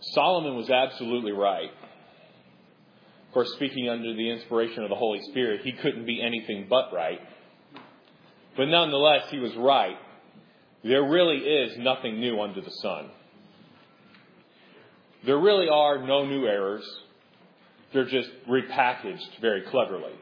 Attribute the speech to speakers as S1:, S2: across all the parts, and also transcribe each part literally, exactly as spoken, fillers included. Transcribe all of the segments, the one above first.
S1: Solomon was absolutely right. Of course, speaking under the inspiration of the Holy Spirit, he couldn't be anything but right. But nonetheless, he was right. There really is nothing new under the sun. There really are no new errors. They're just repackaged very cleverly.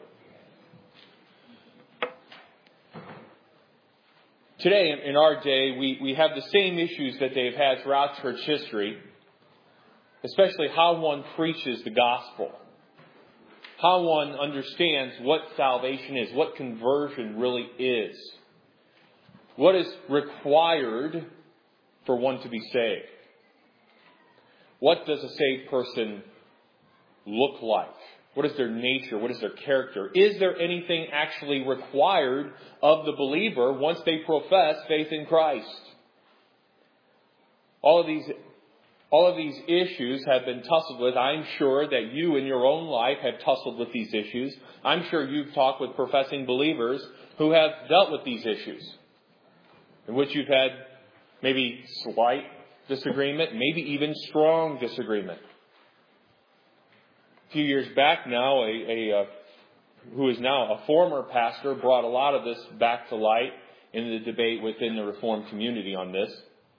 S1: Today, in our day, we, we have the same issues that they've had throughout church history, especially how one preaches the gospel, how one understands what salvation is, what conversion really is, what is required for one to be saved. What does a saved person look like? What is their nature? What is their character? Is there anything actually required of the believer once they profess faith in Christ? All of these, all of these issues have been tussled with. I'm sure that you in your own life have tussled with these issues. I'm sure you've talked with professing believers who have dealt with these issues, in which you've had maybe slight disagreement, maybe even strong disagreement. A few years back now, a, a uh, who is now a former pastor brought a lot of this back to light in the debate within the Reformed community on this.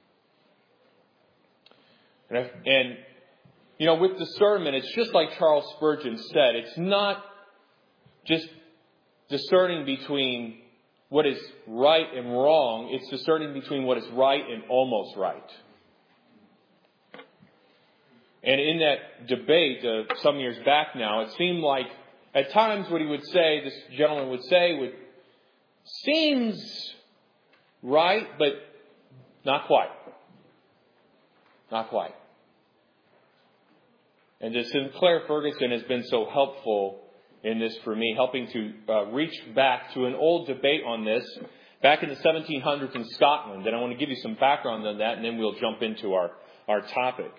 S1: And, and, you know, with discernment, it's just like Charles Spurgeon said. It's not just discerning between what is right and wrong. It's discerning between what is right and almost right. And in that debate uh, some years back now, it seemed like at times what he would say, this gentleman would say, would seems right, but not quite. Not quite. And uh, Sinclair Ferguson has been so helpful in this for me, helping to uh, reach back to an old debate on this back in the seventeen hundreds in Scotland. And I want to give you some background on that, and then we'll jump into our, our topic.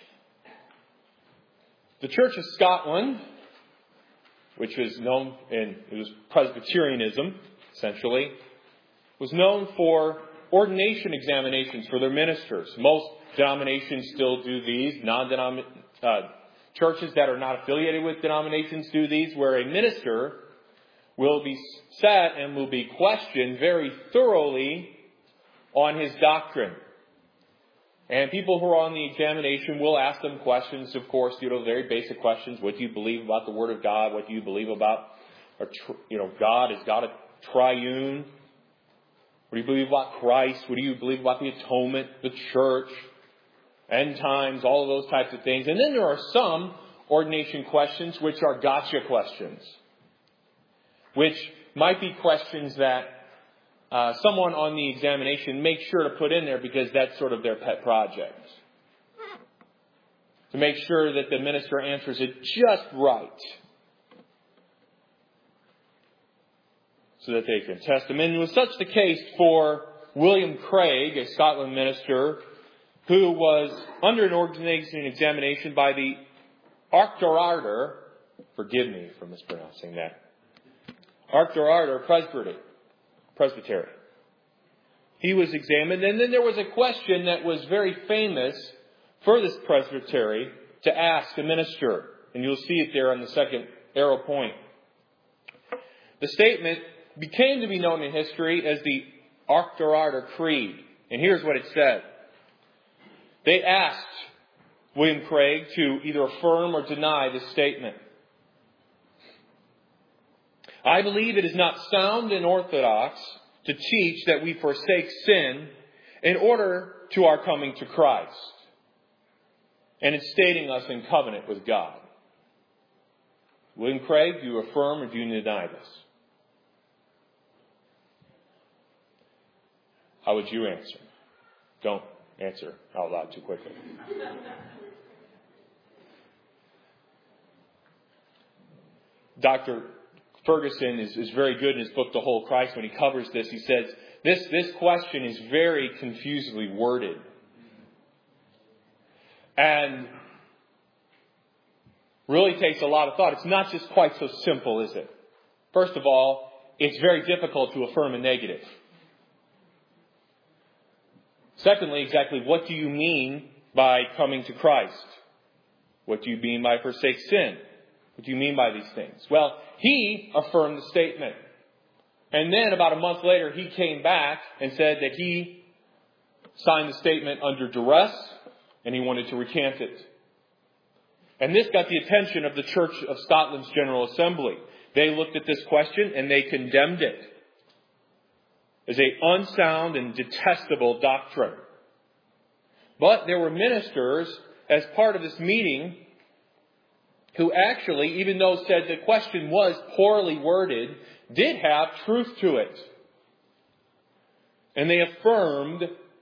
S1: The Church of Scotland, which was known, and it was Presbyterianism, essentially, was known for ordination examinations for their ministers. Most denominations still do these. Non-denom- uh, churches that are not affiliated with denominations do these, where a minister will be sat and will be questioned very thoroughly on his doctrine. And people who are on the examination will ask them questions, of course, you know, very basic questions. What do you believe about the Word of God? What do you believe about, you know, God? Is God a triune? What do you believe about Christ? What do you believe about the atonement, the church, end times, all of those types of things? And then there are some ordination questions which are gotcha questions, which might be questions that Uh, someone on the examination makes sure to put in there because that's sort of their pet project. To make sure that the minister answers it just right. So that they can test him. And it was such the case for William Craig, a Scotland minister, who was under an ordination examination by the Auchterarder, forgive me for mispronouncing that, Auchterarder Presbytery. Presbytery. He was examined, and then there was a question that was very famous for this presbytery to ask the minister, and you'll see it there on the second arrow point. The statement became to be known in history as the Auchterarder Creed, and here's what it said. They asked William Craig to either affirm or deny this statement. I believe it is not sound and orthodox to teach that we forsake sin in order to our coming to Christ. And it's stating us in covenant with God. William Craig, do you affirm or do you deny this? How would you answer? Don't answer out loud too quickly. Doctor Ferguson is, is very good in his book, The Whole Christ, when he covers this. He says, this, this question is very confusedly worded. And really takes a lot of thought. It's not just quite so simple, is it? First of all, it's very difficult to affirm a negative. Secondly, exactly what do you mean by coming to Christ? What do you mean by forsake sin? What do you mean by these things? Well, he affirmed the statement. And then about a month later, he came back and said that he signed the statement under duress and he wanted to recant it. And this got the attention of the Church of Scotland's General Assembly. They looked at this question and they condemned it as an unsound and detestable doctrine. But there were ministers as part of this meeting who actually, even though said the question was poorly worded, did have truth to it. And they affirmed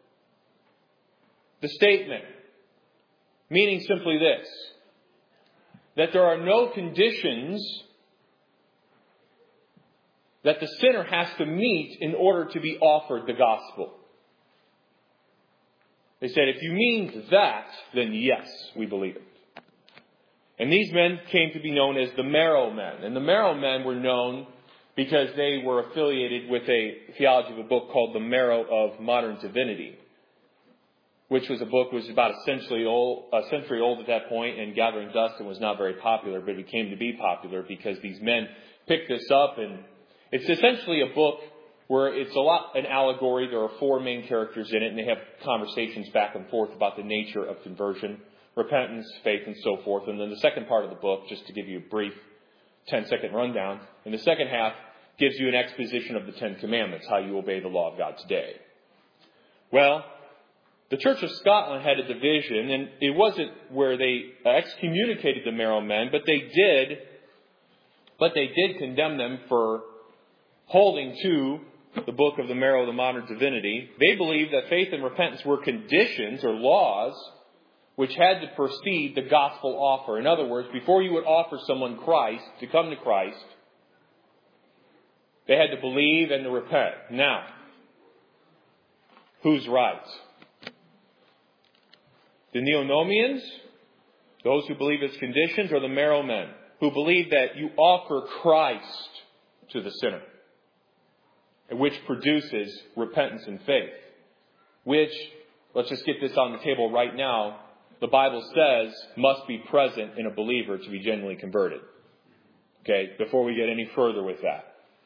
S1: the statement, meaning simply this, that there are no conditions that the sinner has to meet in order to be offered the gospel. They said, if you mean that, then yes, we believe it. And these men came to be known as the Marrow Men. And the Marrow Men were known because they were affiliated with a theology of a book called The Marrow of Modern Divinity, which was a book which was about a century old, a century old at that point and gathering dust and was not very popular, but it came to be popular because these men picked this up. And it's essentially a book where it's a lot an allegory. There are four main characters in it, and they have conversations back and forth about the nature of conversion, repentance, faith, and so forth. And then the second part of the book, just to give you a brief ten-second rundown, in the second half gives you an exposition of the Ten Commandments, how you obey the law of God today. Well, the Church of Scotland had a division, and it wasn't where they excommunicated the Marrow Men, but they did, but they did condemn them for holding to the book of the Marrow of the Modern Divinity. They believed that faith and repentance were conditions or laws which had to precede the gospel offer. In other words, before you would offer someone Christ, to come to Christ, they had to believe and to repent. Now, who's right? The Neonomians, those who believe it's conditions, or the Marrow Men, who believe that you offer Christ to the sinner, which produces repentance and faith, which, let's just get this on the table right now, the Bible says must be present in a believer to be genuinely converted. Okay, before we get any further with that.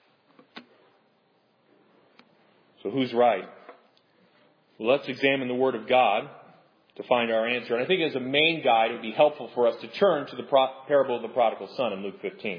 S1: So who's right? Well, let's examine the Word of God to find our answer. And I think as a main guide, it would be helpful for us to turn to the pro- parable of the prodigal son in Luke fifteen.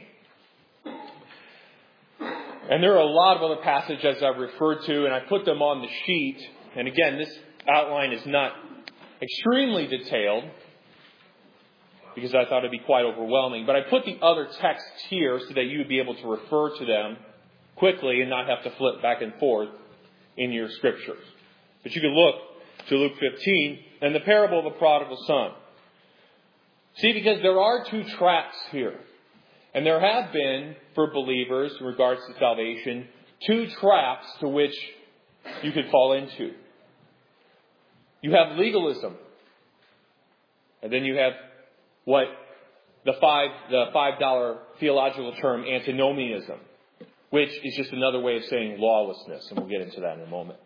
S1: And there are a lot of other passages I've referred to, and I put them on the sheet. And again, this outline is not extremely detailed, because I thought it'd be quite overwhelming. But I put the other texts here so that you would be able to refer to them quickly and not have to flip back and forth in your scriptures. But you can look to Luke fifteen and the parable of the prodigal son. See, because there are two traps here. And there have been, for believers in regards to salvation, two traps to which you could fall into. You have legalism. And then you have what the five the five dollar theological term antinomianism, which is just another way of saying lawlessness, and we'll get into that in a moment.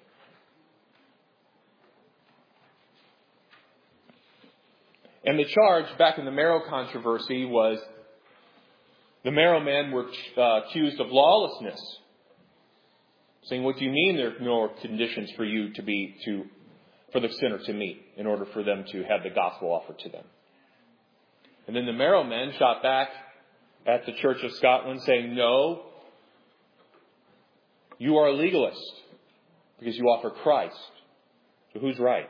S1: And the charge back in the Marrow controversy was the Marrow men were uh, accused of lawlessness, saying, "What do you mean there are no conditions for you to be to for the sinner to meet in order for them to have the gospel offered to them?" And then the Marrow men shot back at the Church of Scotland, saying, "No, you are a legalist because you offer Christ." So who's right?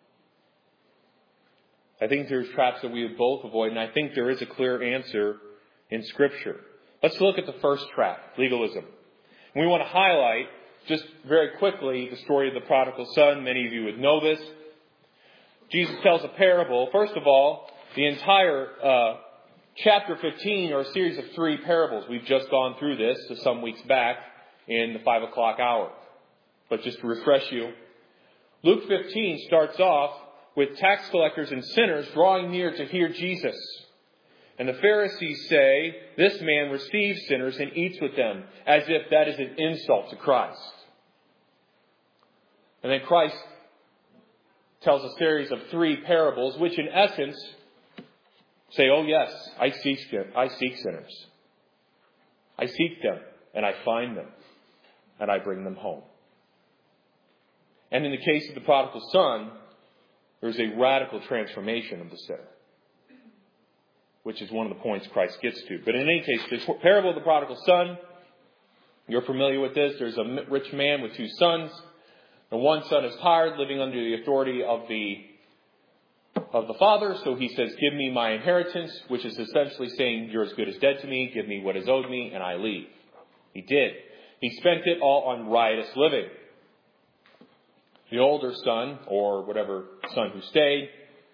S1: I think there's traps that we would both avoid, and I think there is a clear answer in Scripture. Let's look at the first trap, legalism. And we want to highlight, just very quickly, the story of the prodigal son. Many of you would know this. Jesus tells a parable. First of all, the entire uh, chapter fifteen are a series of three parables. We've just gone through this some weeks back in the five o'clock hour. But just to refresh you, Luke fifteen starts off with tax collectors and sinners drawing near to hear Jesus. And the Pharisees say, "This man receives sinners and eats with them," as if that is an insult to Christ. And then Christ tells a series of three parables, which in essence say, oh yes, I seek, I seek sinners. I seek them, and I find them, and I bring them home. And in the case of the prodigal son, there's a radical transformation of the sinner, which is one of the points Christ gets to. But in any case, the parable of the prodigal son, you're familiar with this. There's a rich man with two sons. The one son is tired, living under the authority of the of the father. So he says, give me my inheritance, which is essentially saying, you're as good as dead to me. Give me what is owed me, and I leave. He did. He spent it all on riotous living. The older son, or whatever son who stayed,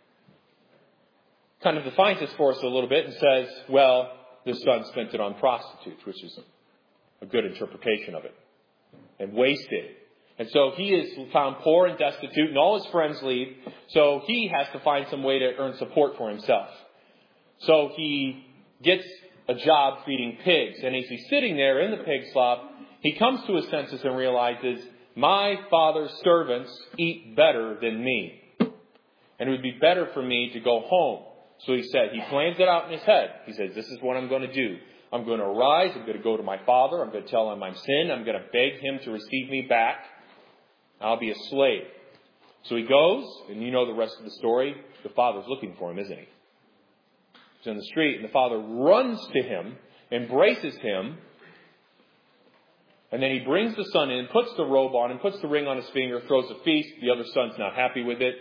S1: kind of defines this for us a little bit and says, well, this son spent it on prostitutes, which is a good interpretation of it, and wasted. And so he is found poor and destitute, and all his friends leave, so he has to find some way to earn support for himself. So he gets a job feeding pigs, and as he's sitting there in the pig slop, he comes to his senses and realizes, my father's servants eat better than me, and it would be better for me to go home. So he said, he plans it out in his head. He says, this is what I'm going to do. I'm going to arise. I'm going to go to my father. I'm going to tell him I'm sin. I'm going to beg him to receive me back. I'll be a slave. So he goes, and you know the rest of the story. The father's looking for him, isn't he? He's in the street, and the father runs to him, embraces him, and then he brings the son in, puts the robe on him, puts the ring on his finger, throws a feast. The other son's not happy with it.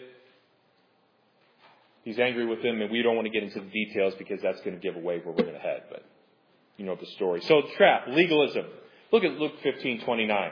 S1: He's angry with him, and we don't want to get into the details because that's going to give away where we're going to head. But you know the story. So trap, legalism. Look at Luke fifteen twenty-nine.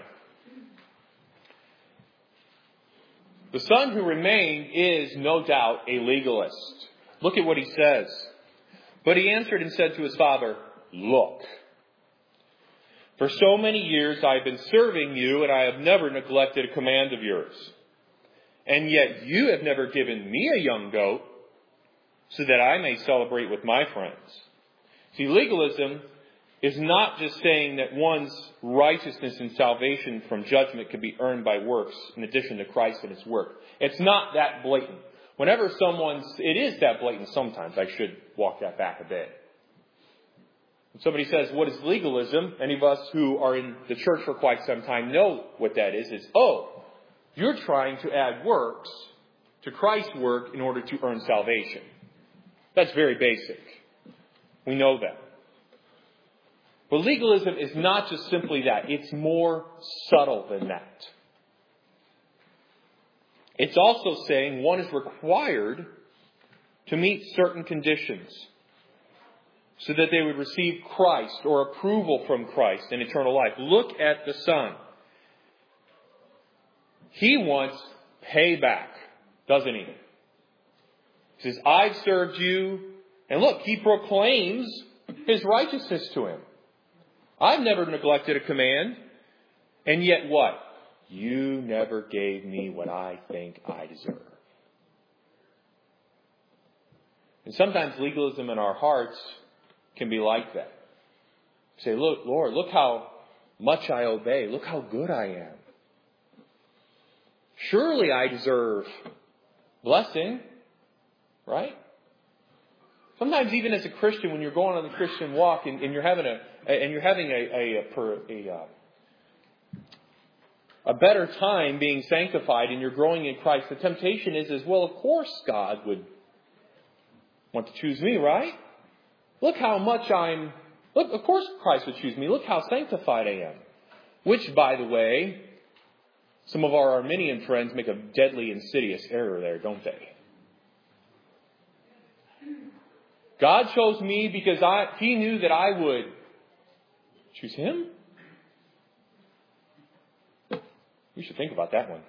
S1: The son who remained is no doubt a legalist. Look at what he says. But he answered and said to his father, look, for so many years I have been serving you, and I have never neglected a command of yours. And yet you have never given me a young goat so that I may celebrate with my friends. See, legalism is not just saying that one's righteousness and salvation from judgment can be earned by works in addition to Christ and his work. It's not that blatant. Whenever someone's, it is that blatant sometimes. I should walk that back a bit. When somebody says, what is legalism? Any of us who are in the church for quite some time know what that is. It's, oh, you're trying to add works to Christ's work in order to earn salvation. That's very basic. We know that. But legalism is not just simply that. It's more subtle than that. It's also saying one is required to meet certain conditions so that they would receive Christ or approval from Christ in eternal life. Look at the Son. He wants payback, doesn't he? He says, I've served you. And look, he proclaims his righteousness to him. I've never neglected a command. And yet what? You never gave me what I think I deserve. And sometimes legalism in our hearts can be like that. Say, look, Lord, look how much I obey. Look how good I am. Surely I deserve blessing, right? Sometimes even as a Christian, when you're going on the Christian walk and, and you're having a and you're having a a, a, a a better time being sanctified and you're growing in Christ, the temptation is, is well, of course God would want to choose me, right? Look how much I'm, look, of course Christ would choose me. Look how sanctified I am. Which, by the way, some of our Arminian friends make a deadly, insidious error there, don't they? God chose me because I, He knew that I would choose Him? You should think about that one.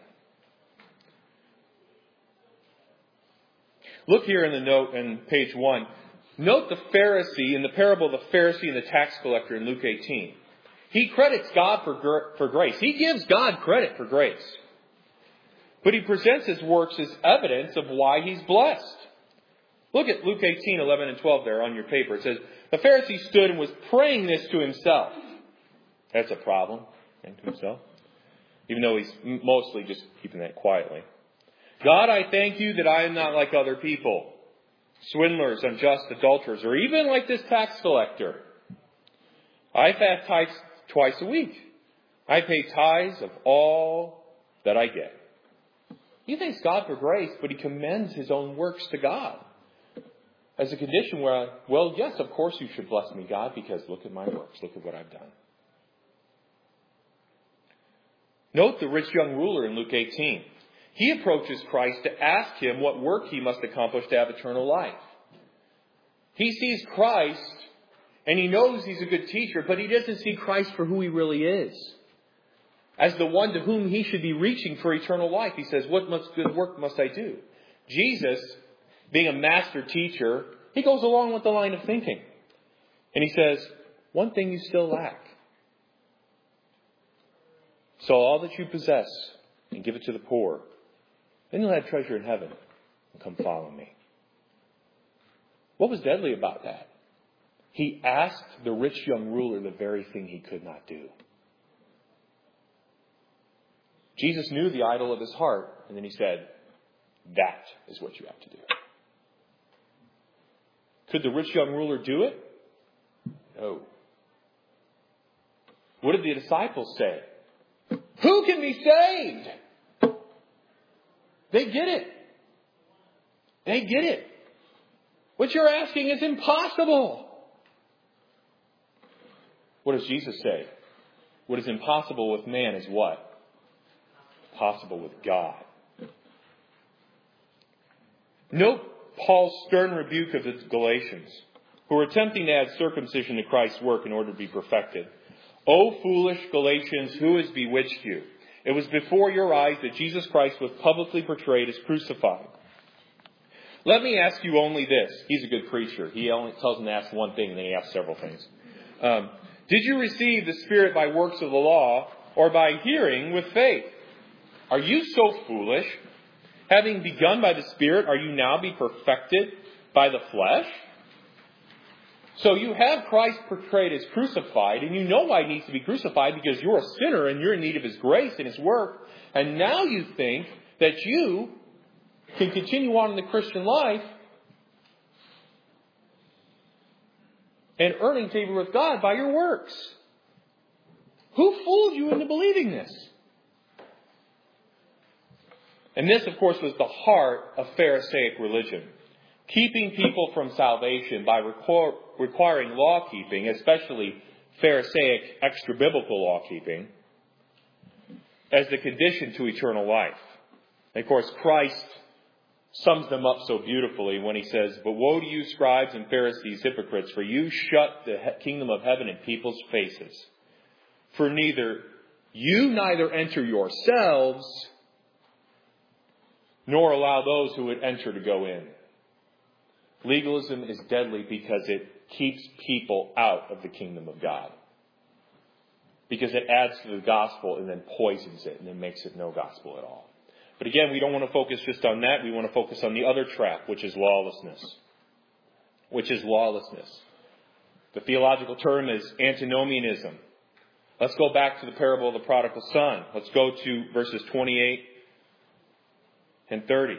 S1: Look here in the note in page one. Note the Pharisee in the parable of the Pharisee and the tax collector in Luke eighteen. He credits God for, gr- for grace. He gives God credit for grace. But he presents his works as evidence of why he's blessed. Look at Luke eighteen, eleven and twelve there on your paper. It says, the Pharisee stood and was praying this to himself. That's a problem. Praying to himself. Even though he's mostly just keeping that quietly. God, I thank you that I am not like other people, swindlers, unjust, adulterers, or even like this tax collector. I fast tithes twice a week. I pay tithes of all that I get. He thanks God for grace, but he commends his own works to God as a condition where, well, yes, of course you should bless me, God, because look at my works. Look at what I've done. Note the rich young ruler in Luke eighteen. He approaches Christ to ask him what work he must accomplish to have eternal life. He sees Christ and he knows he's a good teacher, but he doesn't see Christ for who he really is. As the one to whom he should be reaching for eternal life. He says, what must good work must I do? Jesus, being a master teacher, he goes along with the line of thinking. And he says, one thing you still lack. Sell all that you possess and give it to the poor. Then you'll have treasure in heaven. And come follow me. What was deadly about that? He asked the rich young ruler the very thing he could not do. Jesus knew the idol of his heart, and then he said, that is what you have to do. Could the rich young ruler do it? No. What did the disciples say? Who can be saved? They get it. They get it. What you're asking is impossible. What does Jesus say? What is impossible with man is what? Possible with God. Note Paul's stern rebuke of the Galatians, who were attempting to add circumcision to Christ's work in order to be perfected. O foolish Galatians, who has bewitched you? It was before your eyes that Jesus Christ was publicly portrayed as crucified. Let me ask you only this. He's a good preacher. He only tells them to ask one thing, and then he asks several things. Um, did you receive the Spirit by works of the law, or by hearing with faith? Are you so foolish? Having begun by the Spirit, are you now be perfected by the flesh? So you have Christ portrayed as crucified, and you know why he needs to be crucified, because you're a sinner and you're in need of his grace and his work. And now you think that you can continue on in the Christian life and earning favor with God by your works. Who fooled you into believing this? And this, of course, was the heart of Pharisaic religion. Keeping people from salvation by requir- requiring law-keeping, especially Pharisaic extra-biblical law-keeping, as the condition to eternal life. And of course, Christ sums them up so beautifully when he says, but woe to you, scribes and Pharisees, hypocrites, for you shut the he- kingdom of heaven in people's faces. For neither you neither enter yourselves, nor allow those who would enter to go in. Legalism is deadly because it keeps people out of the kingdom of God. Because it adds to the gospel and then poisons it and then makes it no gospel at all. But again, we don't want to focus just on that. We want to focus on the other trap, which is lawlessness. Which is lawlessness. The theological term is antinomianism. Let's go back to the parable of the prodigal son. Let's go to verses twenty-eight and thirty.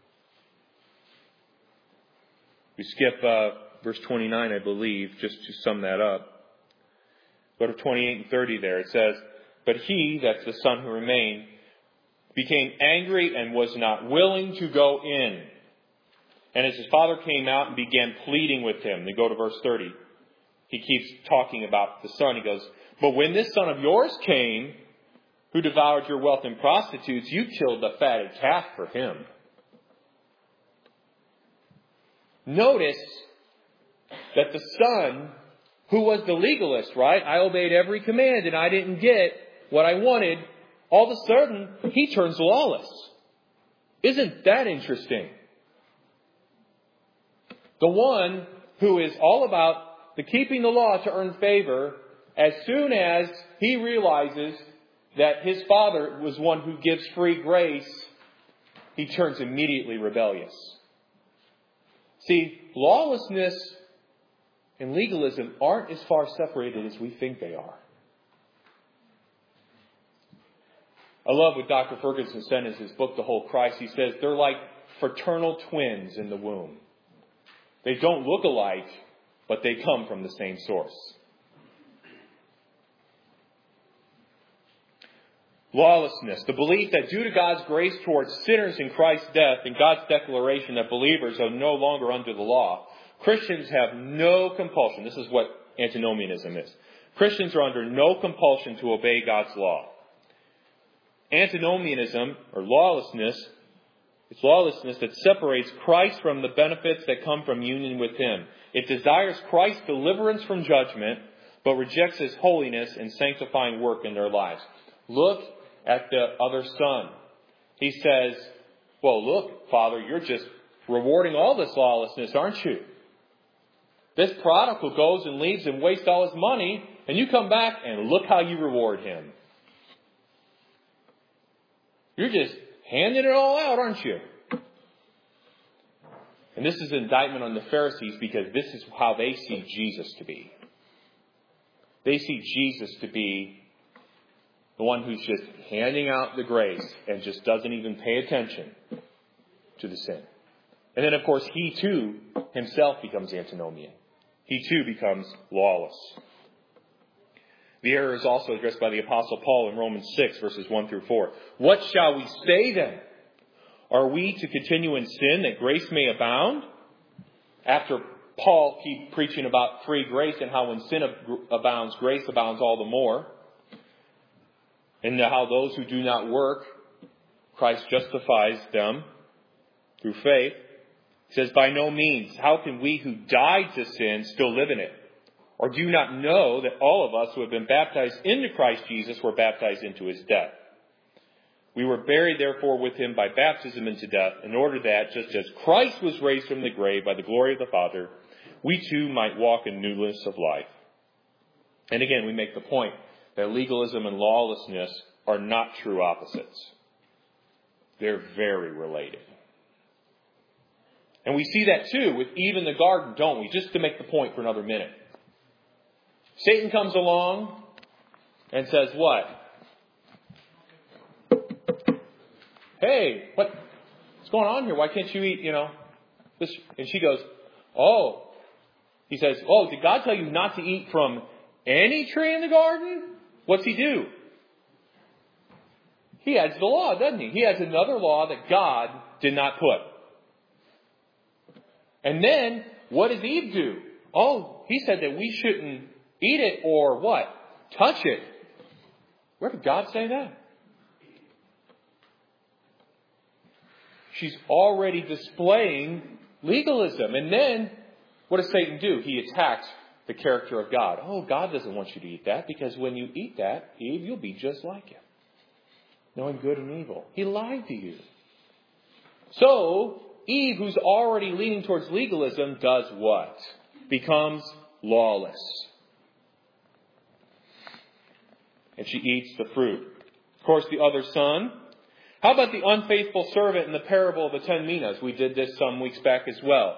S1: We skip uh, verse twenty-nine, I believe, just to sum that up. Go to twenty-eight and thirty there. It says, but he, that's the son who remained, became angry and was not willing to go in. And as his father came out and began pleading with him, then go to verse thirty. He keeps talking about the son. He goes, but when this son of yours came, who devoured your wealth in prostitutes, you killed the fatted calf for him. Notice that the son, who was the legalist, right? I obeyed every command and I didn't get what I wanted. All of a sudden, he turns lawless. Isn't that interesting? The one who is all about the keeping the law to earn favor, as soon as he realizes that his father was one who gives free grace, he turns immediately rebellious. See, lawlessness and legalism aren't as far separated as we think they are. I love what Doctor Ferguson said in his book, The Whole Christ. He says they're like fraternal twins in the womb. They don't look alike, but they come from the same source. Lawlessness, the belief that due to God's grace towards sinners in Christ's death and God's declaration that believers are no longer under the law, Christians have no compulsion. This is what antinomianism is. Christians are under no compulsion to obey God's law. Antinomianism, or lawlessness, it's lawlessness that separates Christ from the benefits that come from union with Him. It desires Christ's deliverance from judgment, but rejects His holiness and sanctifying work in their lives. Look at the other son. He says, well, look, Father, you're just rewarding all this lawlessness, aren't you? This prodigal goes and leaves and wastes all his money, and you come back and look how you reward him. You're just handing it all out, aren't you? And this is an indictment on the Pharisees because this is how they see Jesus to be. They see Jesus to be the one who's just handing out the grace and just doesn't even pay attention to the sin. And then, of course, he too himself becomes antinomian. He too becomes lawless. The error is also addressed by the Apostle Paul in Romans six, verses one through four. What shall we say then? Are we to continue in sin that grace may abound? After Paul keeps preaching about free grace and how when sin abounds, grace abounds all the more. And how those who do not work, Christ justifies them through faith. He says, by no means, how can we who died to sin still live in it? Or do you not know that all of us who have been baptized into Christ Jesus were baptized into His death? We were buried, therefore, with Him by baptism into death, in order that, just as Christ was raised from the grave by the glory of the Father, we too might walk in newness of life. And again, we make the point that legalism and lawlessness are not true opposites. They're very related. And we see that too with Eve in the garden, don't we? Just to make the point for another minute. Satan comes along and says what? Hey, what, what's going on here? Why can't you eat, you know, this? And she goes, oh. He says, oh, did God tell you not to eat from any tree in the garden? What's He do? He adds the law, doesn't He? He adds another law that God did not put. And then, what does Eve do? Oh, He said that we shouldn't eat it or what? Touch it. Where did God say that? She's already displaying legalism. And then, what does Satan do? He attacks the character of God. Oh, God doesn't want you to eat that because when you eat that, Eve, you'll be just like Him, knowing good and evil. He lied to you. So, Eve, who's already leaning towards legalism, does what? Becomes lawless. And she eats the fruit. Of course, the other son. How about the unfaithful servant in the parable of the ten minas? We did this some weeks back as well.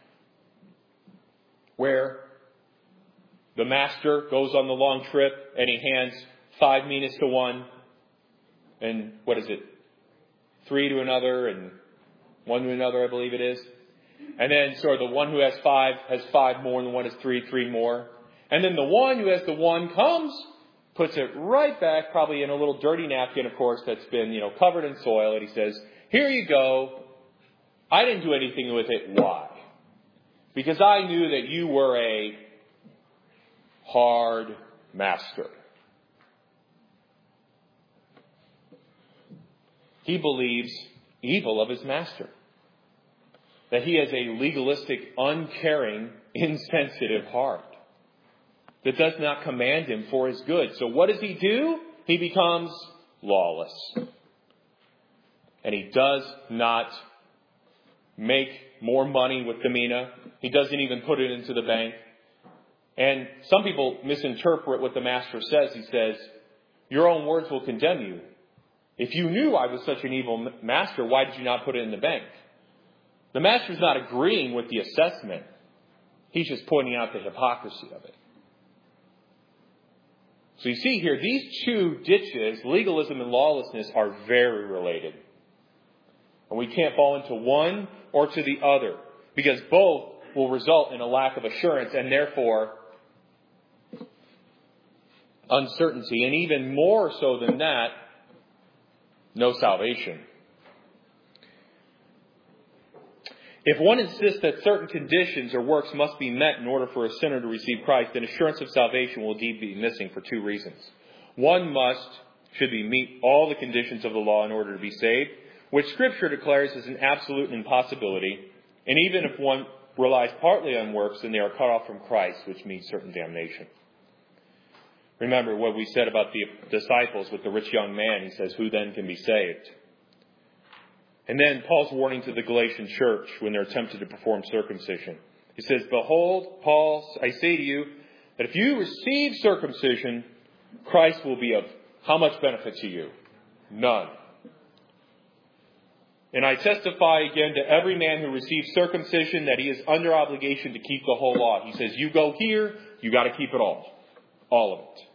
S1: Where the master goes on the long trip and he hands five minas to one. And what is it? Three to another and one to another, I believe it is. And then sort of the one who has five has five more and the one has three, three more. And then the one who has the one comes, puts it right back, probably in a little dirty napkin, of course, that's been, you know, covered in soil. And he says, here you go. I didn't do anything with it. Why? Because I knew that you were a hard master. He believes evil of his master. That he has a legalistic, uncaring, insensitive heart that does not command him for his good. So what does he do? He becomes lawless. And he does not make more money with the mina. He doesn't even put it into the bank. And some people misinterpret what the master says. He says, your own words will condemn you. If you knew I was such an evil master, why did you not put it in the bank? The master's not agreeing with the assessment. He's just pointing out the hypocrisy of it. So you see here, these two ditches, legalism and lawlessness, are very related. And we can't fall into one or to the other, because both will result in a lack of assurance and therefore uncertainty. And even more so than that, no salvation. If one insists that certain conditions or works must be met in order for a sinner to receive Christ, then assurance of salvation will indeed be missing for two reasons. One must, should be, meet all the conditions of the law in order to be saved, which Scripture declares is an absolute impossibility. And even if one relies partly on works, then they are cut off from Christ, which means certain damnation. Remember what we said about the disciples with the rich young man. He says, who then can be saved? And then Paul's warning to the Galatian church when they're tempted to perform circumcision. He says, behold, Paul, I say to you, that if you receive circumcision, Christ will be of how much benefit to you? None. And I testify again to every man who receives circumcision that he is under obligation to keep the whole law. He says, you go here, you got to keep it all. All of it.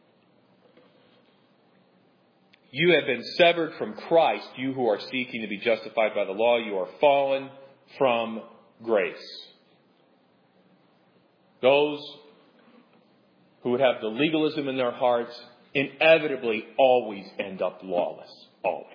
S1: You have been severed from Christ, you who are seeking to be justified by the law. You are fallen from grace. Those who would have the legalism in their hearts inevitably always end up lawless. Always.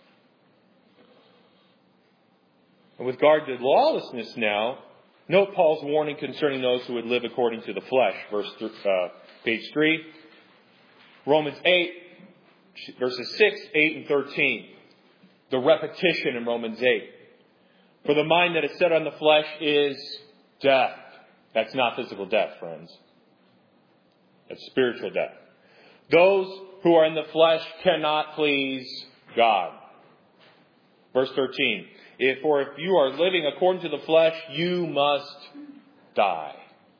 S1: And with regard to lawlessness now, note Paul's warning concerning those who would live according to the flesh. Verse uh, page three. Romans eight. Verses six, eight, and thirteen. The repetition in Romans eight. For the mind that is set on the flesh is death. That's not physical death, friends. That's spiritual death. Those who are in the flesh cannot please God. Verse thirteen. If, for if you are living according to the flesh, you must die.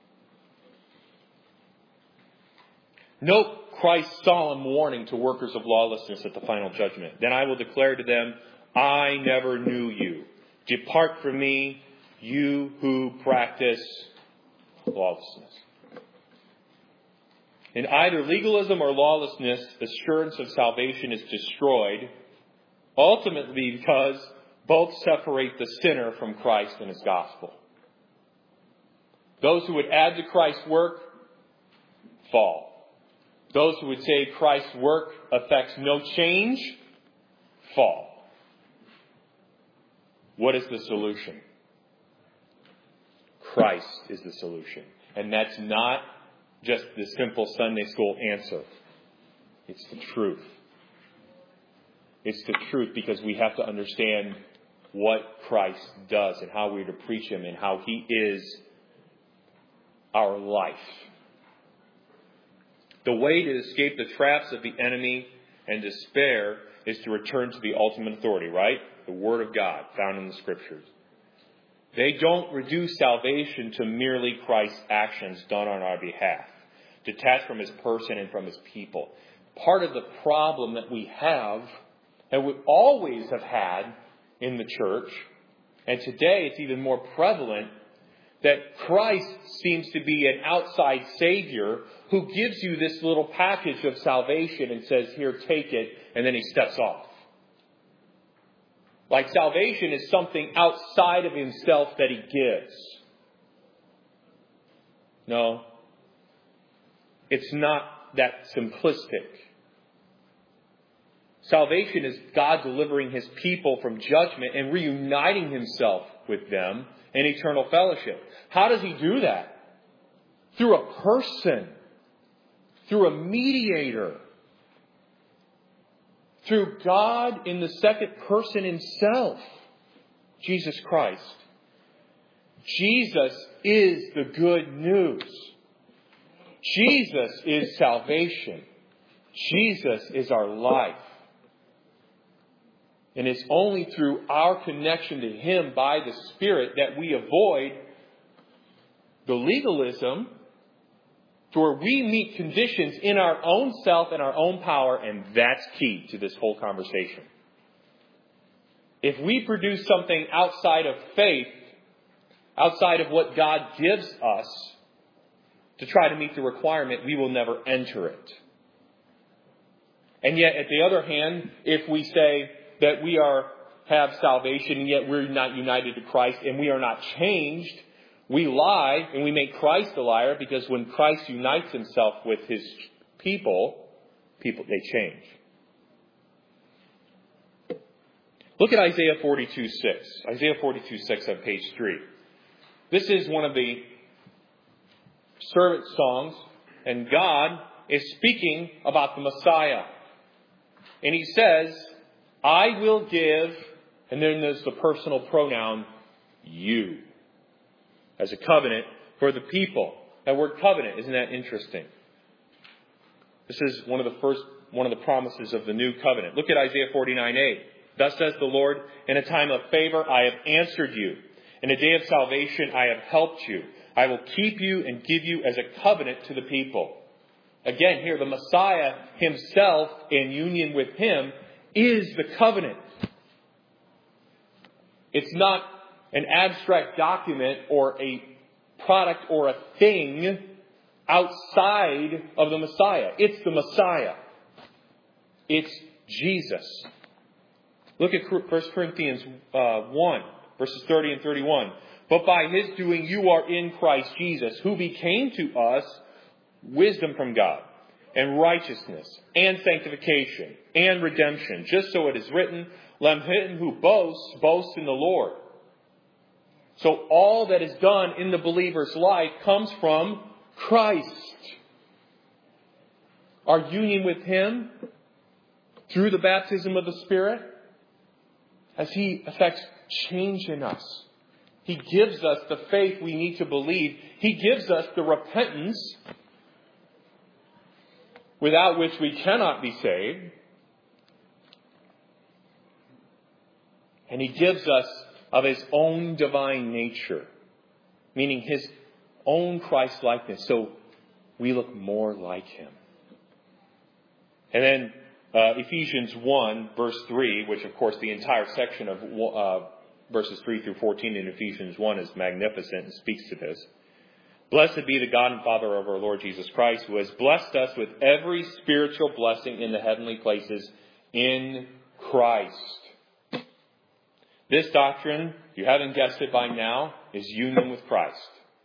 S1: Note Christ's solemn warning to workers of lawlessness at the final judgment. Then I will declare to them, I never knew you. Depart from me, you who practice lawlessness. In either legalism or lawlessness, assurance of salvation is destroyed, ultimately because both separate the sinner from Christ and his gospel. Those who would add to Christ's work fall. Those who would say Christ's work affects no change, fall. What is the solution? Christ is the solution. And that's not just the simple Sunday school answer. It's the truth. It's the truth because we have to understand what Christ does and how we're to preach Him and how He is our life. The way to escape the traps of the enemy and despair is to return to the ultimate authority, right? The Word of God found in the Scriptures. They don't reduce salvation to merely Christ's actions done on our behalf, detached from His person and from His people. Part of the problem that we have, and we always have had in the church, and today it's even more prevalent, that Christ seems to be an outside Savior who gives you this little package of salvation and says, here, take it, and then He steps off. Like salvation is something outside of Himself that He gives. No, it's not that simplistic. Salvation is God delivering His people from judgment and reuniting Himself with them in eternal fellowship. How does He do that? Through a person. Through a mediator. Through God in the second person Himself. Jesus Christ. Jesus is the good news. Jesus is salvation. Jesus is our life. And it's only through our connection to Him by the Spirit that we avoid the legalism to where we meet conditions in our own self and our own power, and that's key to this whole conversation. If we produce something outside of faith, outside of what God gives us to try to meet the requirement, we will never enter it. And yet, at the other hand, if we say that we are have salvation and yet we're not united to Christ and we are not changed, we lie and we make Christ a liar, because when Christ unites himself with his people, people they change. Look at Isaiah forty-two six. Isaiah forty-two six on page three. This is one of the servant songs, and God is speaking about the Messiah. And he says, I will give, and then there's the personal pronoun, you, as a covenant for the people. That word covenant, isn't that interesting? This is one of the first, one of the promises of the new covenant. Look at Isaiah forty-nine eight. Thus says the Lord, in a time of favor I have answered you. In a day of salvation I have helped you. I will keep you and give you as a covenant to the people. Again, here the Messiah himself, in union with him, is the covenant. It's not an abstract document or a product or a thing outside of the Messiah. It's the Messiah. It's Jesus. Look at First Corinthians uh, one, verses thirty and thirty-one. But by his doing you are in Christ Jesus, who became to us wisdom from God, and righteousness, and sanctification, and redemption. Just so it is written, let him who boasts, boast in the Lord. So all that is done in the believer's life comes from Christ. Our union with him through the baptism of the Spirit, as he effects change in us. He gives us the faith we need to believe. He gives us the repentance without which we cannot be saved. And he gives us of his own divine nature, meaning his own Christ-likeness, so we look more like him. And then uh, Ephesians one, verse three, which of course the entire section of uh, verses three through fourteen in Ephesians one is magnificent and speaks to this. Blessed be the God and Father of our Lord Jesus Christ, who has blessed us with every spiritual blessing in the heavenly places in Christ. This doctrine, if you haven't guessed it by now, is union with Christ.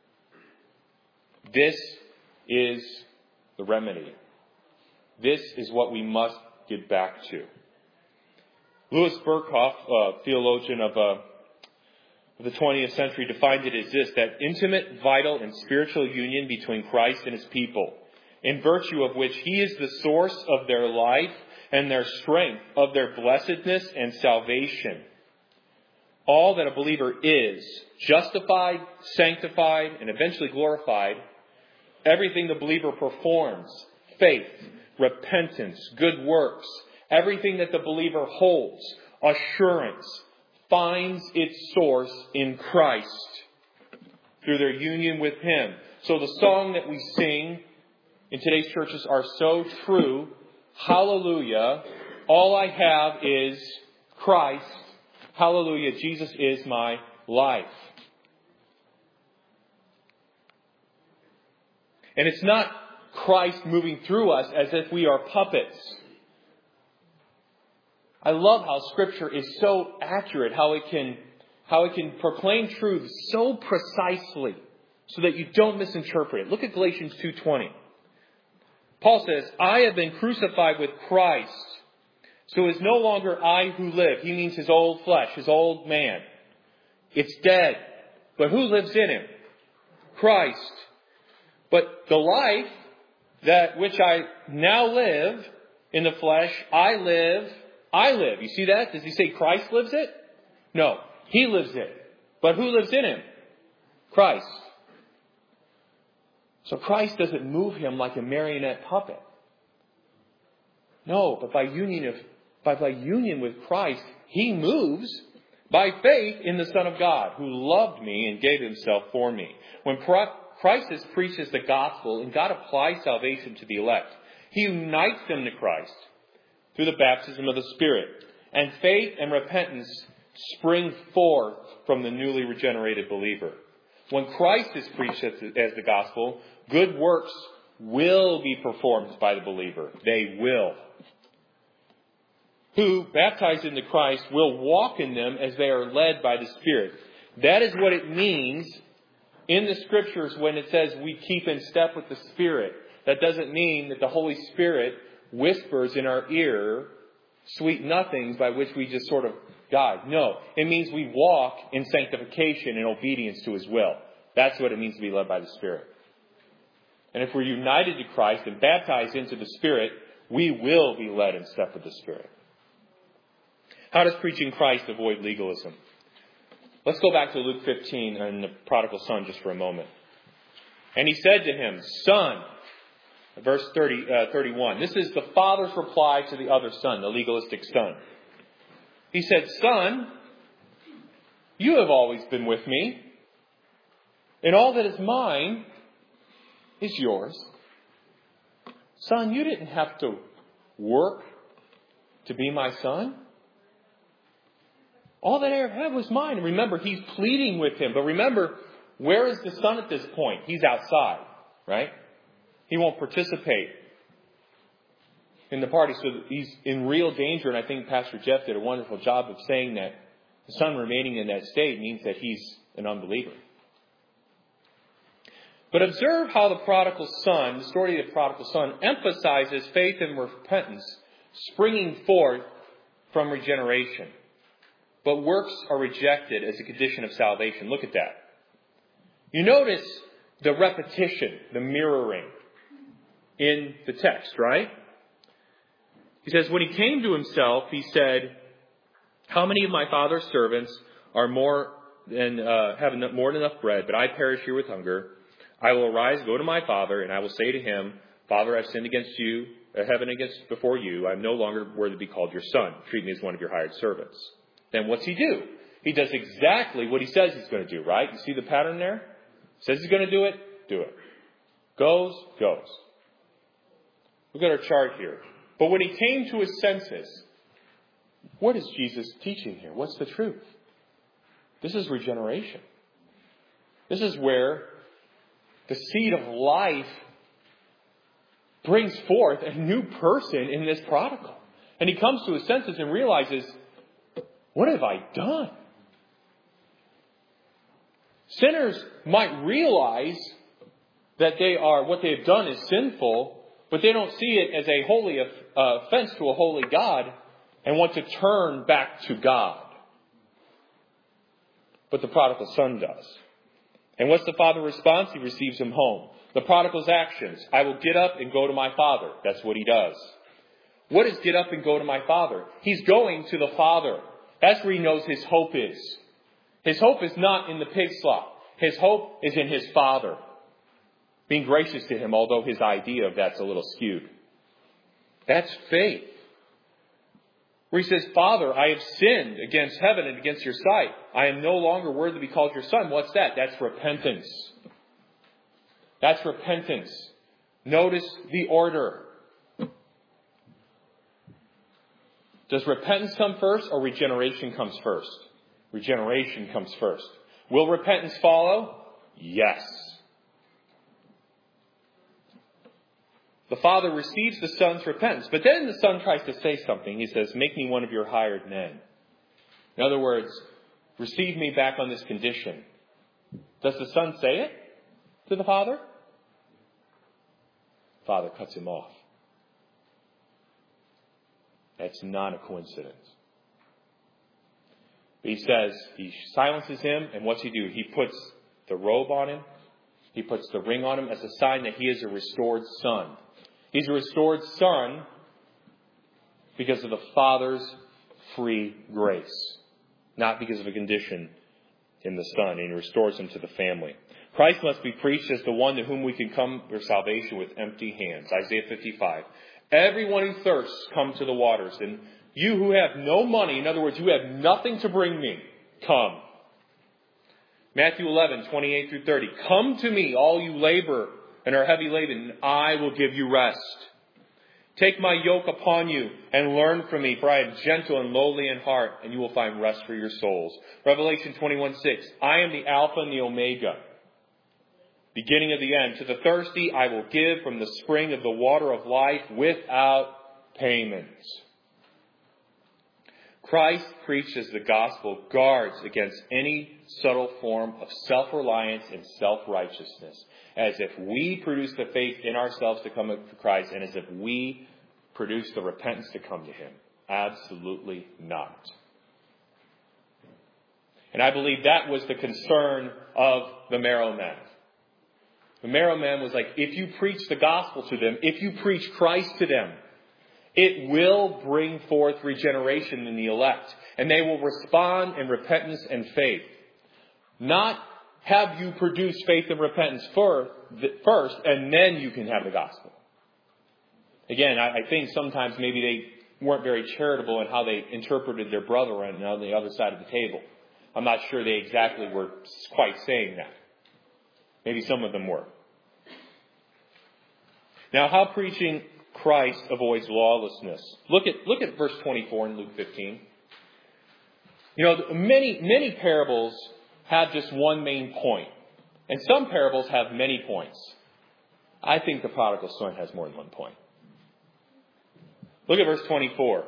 S1: This is the remedy. This is what we must get back to. Louis Berkhoff, a theologian of uh, the twentieth century, defined it as this: that intimate, vital, and spiritual union between Christ and his people, in virtue of which he is the source of their life and their strength, of their blessedness and salvation. All that a believer is, justified, sanctified, and eventually glorified, everything the believer performs, faith, repentance, good works, everything that the believer holds, assurance, finds its source in Christ through their union with him. So the song that we sing in today's churches are so true. Hallelujah. All I have is Christ. Hallelujah. Jesus is my life. And it's not Christ moving through us as if we are puppets. I love how Scripture is so accurate, how it can, how it can proclaim truth so precisely so that you don't misinterpret it. Look at Galatians two twenty. Paul says, I have been crucified with Christ, so it is no longer I who live. He means his old flesh, his old man. It's dead. But who lives in him? Christ. But the life that which I now live in the flesh, I live, I live. You see that? Does he say Christ lives it? No, he lives it. But who lives in him? Christ. So Christ doesn't move him like a marionette puppet. No, but by union of, by, by union with Christ, he moves by faith in the Son of God, who loved me and gave himself for me. When Christ is preached as the gospel and God applies salvation to the elect, he unites them to Christ through the baptism of the Spirit. And faith and repentance spring forth from the newly regenerated believer. When Christ is preached as the, as the gospel, good works will be performed by the believer. They will. who, baptized into Christ, will walk in them as they are led by the Spirit. That is what it means in the Scriptures when it says we keep in step with the Spirit. That doesn't mean that the Holy Spirit whispers in our ear sweet nothings by which we just sort of guide. No, it means we walk in sanctification and obedience to His will. That's what it means to be led by the Spirit. And if we're united to Christ and baptized into the Spirit, we will be led in step with the Spirit. How does preaching Christ avoid legalism? Let's go back to Luke fifteen and the prodigal son just for a moment. And he said to him, Son, verse thirty, uh, thirty-one. This is the father's reply to the other son, the legalistic son. He said, Son, you have always been with me, and all that is mine is yours. Son, you didn't have to work to be my son. All that I ever had was mine. And remember, he's pleading with him. But remember, where is the son at this point? He's outside, right? He won't participate in the party. So he's in real danger. And I think Pastor Jeff did a wonderful job of saying that the son remaining in that state means that he's an unbeliever. But observe how the prodigal son, the story of the prodigal son, emphasizes faith and repentance springing forth from regeneration. But works are rejected as a condition of salvation. Look at that. You notice the repetition, the mirroring in the text, right? He says, when he came to himself, he said, how many of my father's servants are more than, uh, have more than enough bread, but I perish here with hunger? I will arise, go to my father, and I will say to him, Father, I've sinned against you, uh, heaven against before you. I am no longer worthy to be called your son. Treat me as one of your hired servants. Then what's he do? He does exactly what he says he's going to do, right? You see the pattern there? Says he's going to do it, do it. Goes, goes. Look at our chart here. But when he came to his senses, what is Jesus teaching here? What's the truth? This is regeneration. This is where the seed of life brings forth a new person in this prodigal. And he comes to his senses and realizes, what have I done? Sinners might realize that they are, what they have done is sinful, but they don't see it as a holy uh, offense to a holy God and want to turn back to God. But the prodigal son does. And what's the father's response? He receives him home. The prodigal's actions. I will get up and go to my father. That's what he does. What is get up and go to my father? He's going to the father. That's where he knows his hope is. His hope is not in the pig slop. His hope is in his father. Being gracious to him, although his idea of that's a little skewed. That's faith. Where he says, Father, I have sinned against heaven and against your sight. I am no longer worthy to be called your son. What's that? That's repentance. That's repentance. Notice the order. Does repentance come first or regeneration comes first? Regeneration comes first. Will repentance follow? Yes. The father receives the son's repentance. But then the son tries to say something. He says, make me one of your hired men. In other words, receive me back on this condition. Does the son say it to the father? Father cuts him off. That's not a coincidence. But he says, he silences him, and what's he do? He puts the robe on him. He puts the ring on him as a sign that he is a restored son. He's a restored son because of the Father's free grace, not because of a condition in the Son. And he restores him to the family. Christ must be preached as the one to whom we can come for salvation with empty hands. Isaiah fifty-five. Everyone who thirsts, come to the waters. And you who have no money, in other words, you have nothing to bring me, come. Matthew eleven, twenty-eight through thirty. Come to me, all you labor and are heavy laden, and I will give you rest. Take my yoke upon you and learn from me, for I am gentle and lowly in heart, and you will find rest for your souls. Revelation twenty-one, six. I am the Alpha and the Omega, beginning of the end. To the thirsty I will give from the spring of the water of life without payment. Christ preaches the gospel guards against any subtle form of self-reliance and self-righteousness, as if we produce the faith in ourselves to come to Christ, and as if we produce the repentance to come to Him. Absolutely not. And I believe that was the concern of the Marrow men. The Marrow men was like, if you preach the gospel to them, if you preach Christ to them, it will bring forth regeneration in the elect. And they will respond in repentance and faith. Not have you produce faith and repentance first, and then you can have the gospel. Again, I think sometimes maybe they weren't very charitable in how they interpreted their brother on the other side of the table. I'm not sure they exactly were quite saying that. Maybe some of them were. Now, how preaching Christ avoids lawlessness. Look at look at verse twenty-four in Luke fifteen. You know, many many parables have just one main point, and some parables have many points. I think the prodigal son has more than one point. Look at verse twenty-four.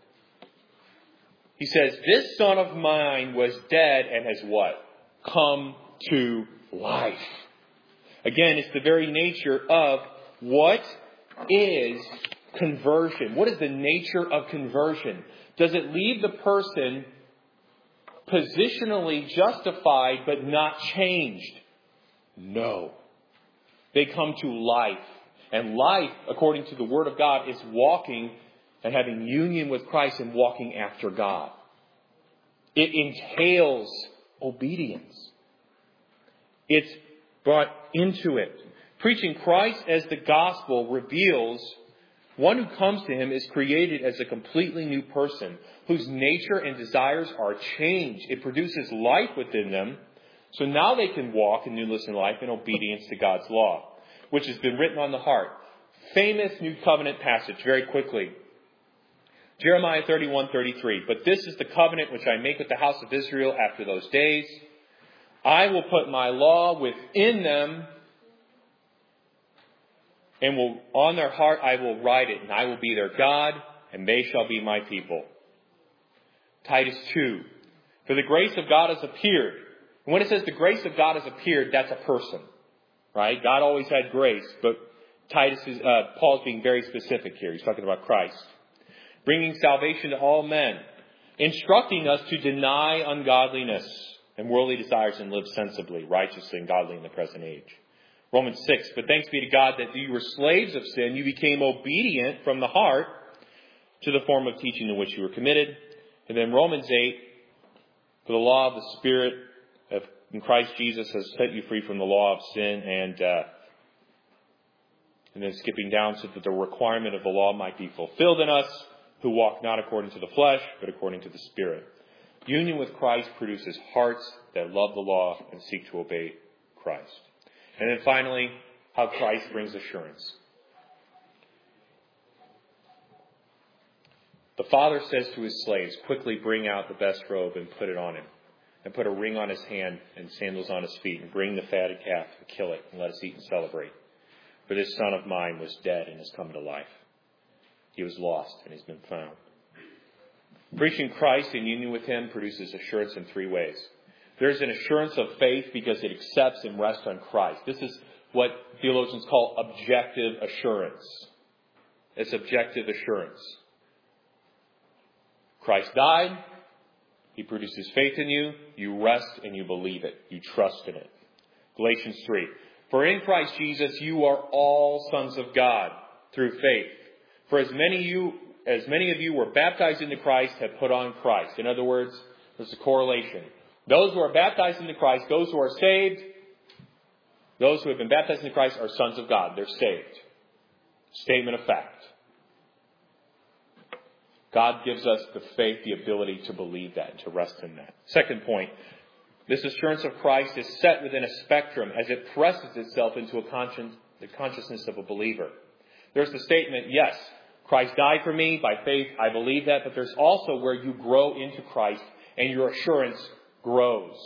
S1: He says, "This son of mine was dead and has what? Come to life." Again, it's the very nature of what is conversion. What is the nature of conversion? Does it leave the person positionally justified but not changed? No. They come to life. And life, according to the Word of God, is walking and having union with Christ and walking after God. It entails obedience. It's brought into it. Preaching Christ as the gospel reveals one who comes to Him is created as a completely new person whose nature and desires are changed. It produces life within them. So now they can walk in newness in life in obedience to God's law, which has been written on the heart. Famous New Covenant passage, very quickly. Jeremiah thirty-one thirty-three. "But this is the covenant which I make with the house of Israel after those days. I will put my law within them, and will on their heart I will write it, and I will be their God, and they shall be my people." Titus two. "For the grace of God has appeared." And when it says the grace of God has appeared, that's a person. Right? God always had grace, but Titus is, uh, Paul's being very specific here. He's talking about Christ. "Bringing salvation to all men, instructing us to deny ungodliness and worldly desires and live sensibly, righteously, and godly in the present age." Romans six, "But thanks be to God that you were slaves of sin, you became obedient from the heart to the form of teaching in which you were committed." And then Romans eight, "For the law of the Spirit of in Christ Jesus has set you free from the law of sin," and uh, and then skipping down, "so that the requirement of the law might be fulfilled in us, who walk not according to the flesh, but according to the Spirit." Union with Christ produces hearts that love the law and seek to obey Christ. And then finally, how Christ brings assurance. The Father says to His slaves, "Quickly bring out the best robe and put it on him, and put a ring on his hand and sandals on his feet, and bring the fatted calf and kill it, and let us eat and celebrate. For this son of mine was dead and has come to life. He was lost and has been found." Preaching Christ in union with Him produces assurance in three ways. There's an assurance of faith because it accepts and rests on Christ. This is what theologians call objective assurance. It's objective assurance. Christ died. He produces faith in you. You rest and you believe it. You trust in it. Galatians three. "For in Christ Jesus you are all sons of God through faith. For as many you as many of you were baptized into Christ have put on Christ." In other words, there's a correlation. Those who are baptized into Christ, those who are saved, those who have been baptized into Christ are sons of God. They're saved. Statement of fact. God gives us the faith, the ability to believe that and to rest in that. Second point, this assurance of Christ is set within a spectrum as it presses itself into a conscience, the consciousness of a believer. There's the statement, yes, Christ died for me. By faith, I believe that. But there's also where you grow into Christ and your assurance grows.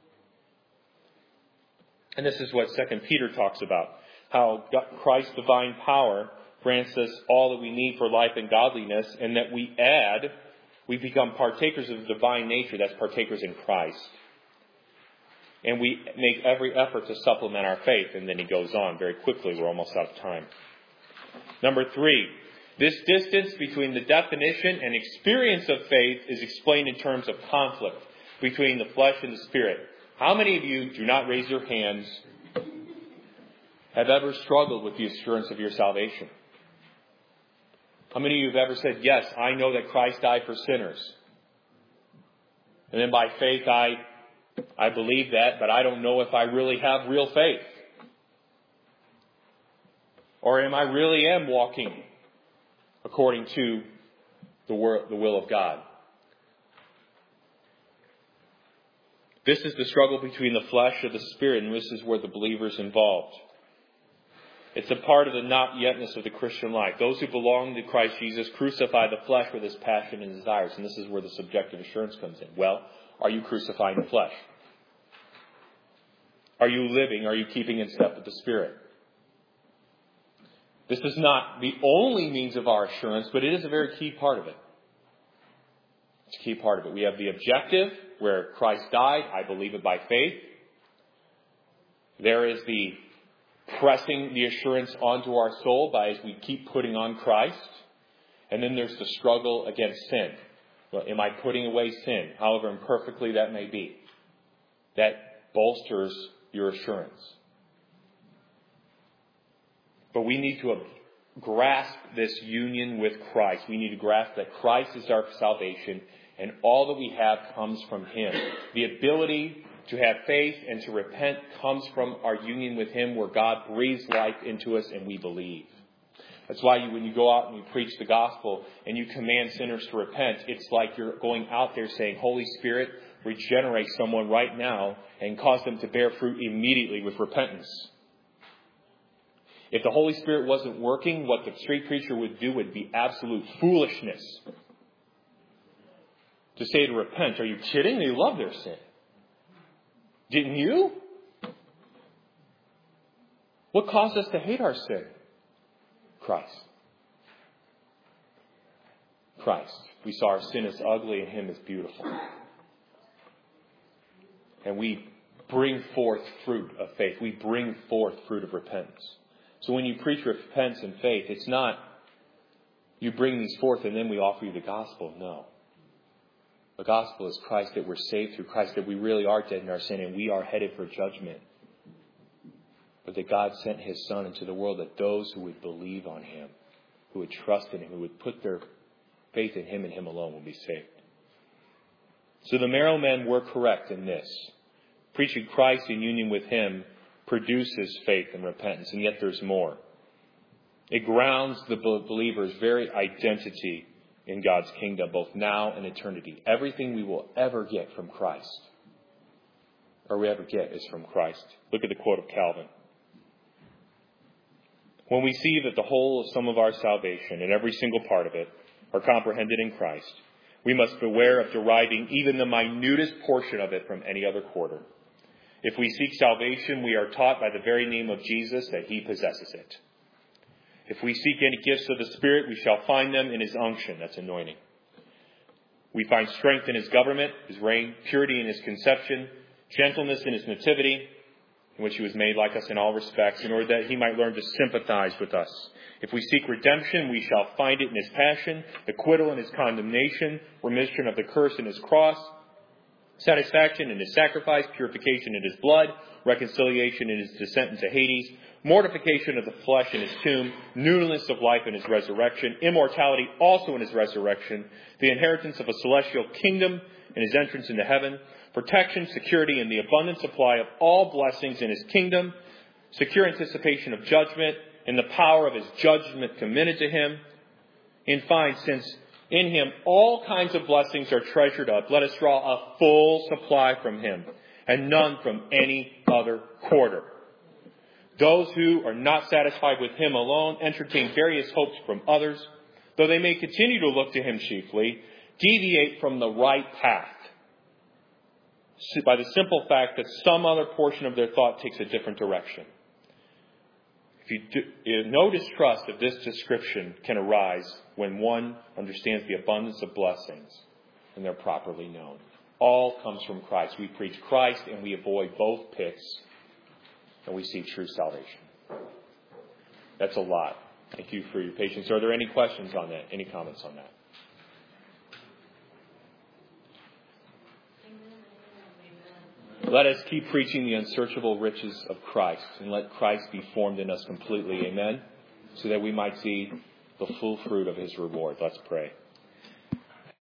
S1: And this is what Second Peter talks about. How Christ's divine power grants us all that we need for life and godliness, and that we add We become partakers of the divine nature. That's partakers in Christ. And we make every effort to supplement our faith. And then he goes on very quickly. We're almost out of time. Number three, this distance between the definition and experience of faith is explained in terms of conflict between the flesh and the spirit. How many of you, do not raise your hands, have ever struggled with the assurance of your salvation? How many of you have ever said, yes, I know that Christ died for sinners. And then by faith, I, I believe that, but I don't know if I really have real faith. Or am I really am walking according to the will of God? This is the struggle between the flesh and the spirit, and this is where the believer is involved. It's a part of the not yetness of the Christian life. Those who belong to Christ Jesus crucify the flesh with its passion and desires. And this is where the subjective assurance comes in. Well, are you crucifying the flesh? Are you living? Are you keeping in step with the Spirit? This is not the only means of our assurance, but it is a very key part of it. It's a key part of it. We have the objective, where Christ died. I believe it by faith. There is the pressing the assurance onto our soul by as we keep putting on Christ. And then there's the struggle against sin. Well, am I putting away sin, however imperfectly that may be? That bolsters your assurance. But we need to grasp this union with Christ. We need to grasp that Christ is our salvation, and all that we have comes from Him. The ability to have faith and to repent comes from our union with Him, where God breathes life into us and we believe. That's why you, when you go out and you preach the gospel and you command sinners to repent, it's like you're going out there saying, Holy Spirit, regenerate someone right now and cause them to bear fruit immediately with repentance. If the Holy Spirit wasn't working, what the street preacher would do would be absolute foolishness. To say to repent, are you kidding? They love their sin. Didn't you? What caused us to hate our sin? Christ. Christ. We saw our sin as ugly and Him as beautiful. And we bring forth fruit of faith. We bring forth fruit of repentance. So when you preach repentance and faith, it's not you bring these forth and then we offer you the gospel. No. The gospel is Christ, that we're saved through Christ, that we really are dead in our sin and we are headed for judgment. But that God sent His Son into the world, that those who would believe on Him, who would trust in Him, who would put their faith in Him and Him alone will be saved. So the Merrill men were correct in this. Preaching Christ in union with Him produces faith and repentance, and yet there's more. It grounds the believer's very identity in God's kingdom, both now and eternity. Everything we will ever get from Christ, or we ever get, is from Christ. Look at the quote of Calvin. When we see that the whole of some of our salvation and every single part of it are comprehended in Christ, we must beware of deriving even the minutest portion of it from any other quarter. If we seek salvation, we are taught by the very name of Jesus that He possesses it. If we seek any gifts of the Spirit, we shall find them in His unction, that's anointing. We find strength in His government, His reign, purity in His conception, gentleness in His nativity, in which He was made like us in all respects, in order that He might learn to sympathize with us. If we seek redemption, we shall find it in His passion, acquittal in His condemnation, remission of the curse in His cross, satisfaction in His sacrifice, purification in His blood, reconciliation in His descent into Hades, mortification of the flesh in His tomb, newness of life in His resurrection, immortality also in His resurrection, the inheritance of a celestial kingdom in His entrance into heaven, protection, security, and the abundant supply of all blessings in His kingdom, secure anticipation of judgment, and the power of His judgment committed to Him. In fine, since in Him all kinds of blessings are treasured up, let us draw a full supply from Him, and none from any other quarter. Those who are not satisfied with Him alone entertain various hopes from others, though they may continue to look to Him chiefly, deviate from the right path by the simple fact that some other portion of their thought takes a different direction. If you do, if no distrust of this description can arise when one understands the abundance of blessings and they're properly known. All comes from Christ. We preach Christ and we avoid both pits, and we see true salvation. That's a lot. Thank you for your patience. Are there any questions on that? Any comments on that? Let us keep preaching the unsearchable riches of Christ, and let Christ be formed in us completely. Amen? So that we might see the full fruit of his reward. Let's pray.